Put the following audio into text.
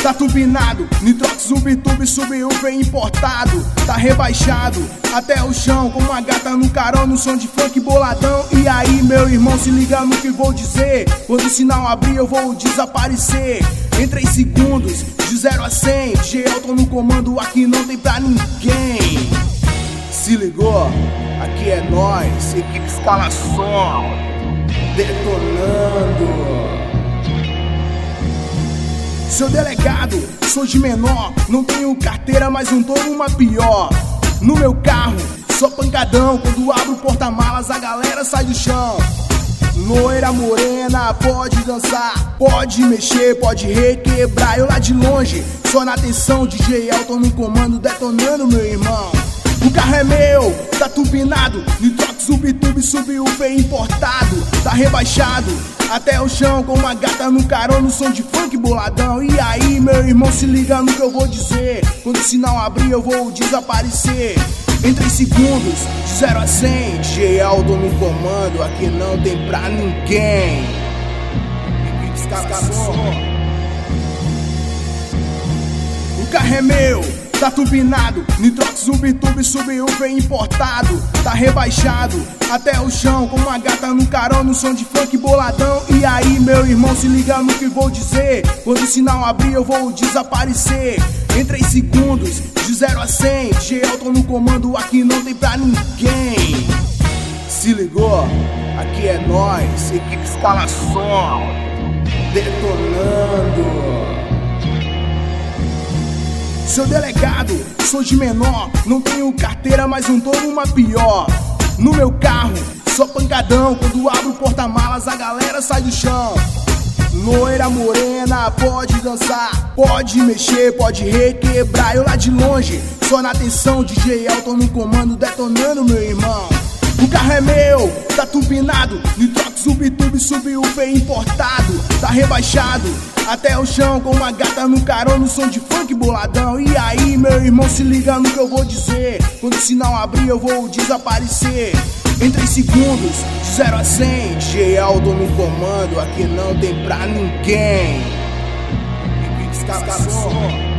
tá turbinado, Nitrox, Subtube, Sub-Woofer importado. Tá rebaixado até o chão, com uma gata no carão, no som de funk boladão. E aí, meu irmão, se liga no que vou dizer. Quando o sinal abrir eu vou desaparecer. Em 3 segundos, de 0 a 100, DJ Elton no comando, aqui não tem pra ninguém. Se ligou? Aqui é nós, equipe Escalação, detonando. Seu delegado, sou de menor, não tenho carteira, mas não tô numa pior. No meu carro, só pancadão, quando abro o porta-malas a galera sai do chão. Loira morena, pode dançar, pode mexer, pode requebrar. Eu lá de longe, só na atenção, DJ Elton no comando, detonando, meu irmão. O carro é meu, tá turbinado, Nitrox, Subtube, Sub-Woofer importado. Tá rebaixado até o chão, com uma gata no carão, no som de funk boladão. E aí, meu irmão, se liga no que eu vou dizer. Quando o sinal abrir eu vou desaparecer. Em 3 segundos, de 0 a 100, DJ Elton no comando, aqui não tem pra ninguém. O carro é meu, tá turbinado, Nitrox, Subtube, Sub-Woofer importado. Tá rebaixado até o chão, com uma gata no carão, no som de funk boladão. E aí, meu irmão, se liga no que vou dizer. Quando o sinal abrir eu vou desaparecer. Em 3 segundos, de 0 a 100, DJ Elton no comando, aqui não tem pra ninguém. Se ligou? Aqui é nós, equipe Escalação, detonando. Seu delegado, sou de menor, não tenho carteira, mas não tô numa pior. No meu carro, só pancadão, quando abro o porta-malas a galera sai do chão. Loira morena, pode dançar, pode mexer, pode requebrar. Eu lá de longe, só na atenção, DJ Elton no comando, detonando, meu irmão. O carro é meu, tá turbinado, Nitrox, Subtube, Sub-Woofer importado. Tá rebaixado até o chão, com uma gata no carão, no som de funk boladão. E aí, meu irmão, se liga no que eu vou dizer. Quando o sinal abrir eu vou desaparecer. Em 3 segundos, de 0 a 100, DJ Elton no comando, aqui não tem pra ninguém. Escalação.